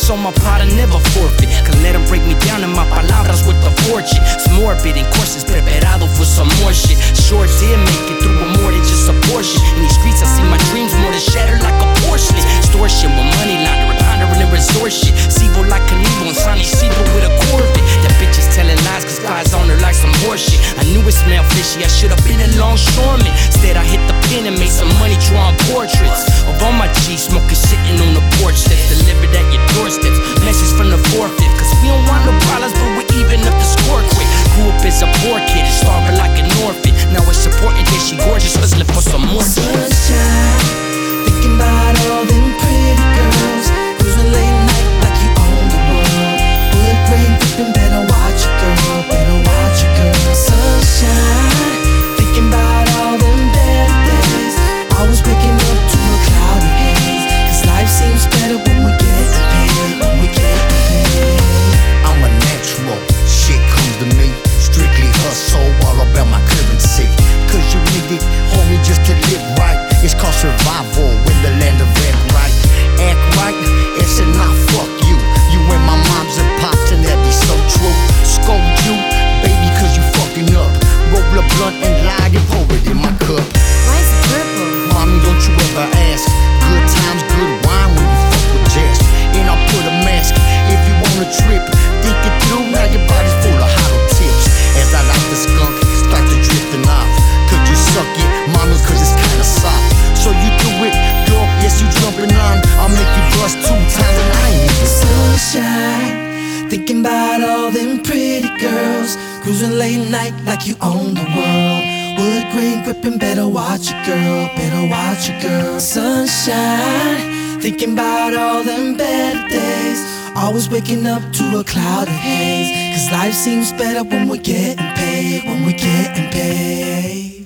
so my pride I never forfeit. Can let them break me down in my palabras with the fortune. It's morbid and courses preparado for some more shit. Sure did make it through with more than just a portion. In these streets I see my dreams more than shattered like a porcelain. Extortion with money laundering, pondering and resort shit. Sivo like Knievel and Sonny Siegel with a Corvette. That bitch is telling lies cause guys on her like some horseshit. I knew it smelled fishy, I should've been a longshoreman. Instead I hit the pen and made some money drawing portraits of all my G's smoking sitting on the porch steps. Delivered at your doorsteps, message from the 4/5. Cause we don't want no problems but we even up the score quick. Grew up as a poor kid and starving like an orphan. Now it's important that she gorgeous, hustling for some more sunshine, thinking about all them pretty girls, cruising late night like you own the world. Wood grain dripping, better watch it girl, better watch it girl. Sunshine, thinking about all them better days, always waking up to a cloudy haze. Cause life seems better when we get paid, when we get paid. I'm a natural, shit comes to me. Strictly hustle, all about my currency. Cause you need it, homie, just to live right. It's called survival in the land of act right. Act right, it's a nah, fuck you. You and my moms and pops and that be so true. Scold you, baby, cause you fucking up. Roll a blunt and lie and pour it in my cup. Why is it purple? Mommy, don't you ever ask. Good times, good wine when you fuck with Jazz. And I'll put a mask if you want a trip. Think it through, now your body's full of hollow tips. As I light the skunk, start to drifting off. Could you suck it, mama, cause it's kinda soft. So you do it, girl, yes you jumping on. I'll make you bust 2 times and I ain't even sunshine, thinking about all them pretty girls, cruising late night like you own the world. Wood grain gripping, better watch it girl, better watch it girl. Sunshine, thinking about all them better days, always waking up to a cloud of haze. Cause life seems better when we're getting paid, when we're getting paid.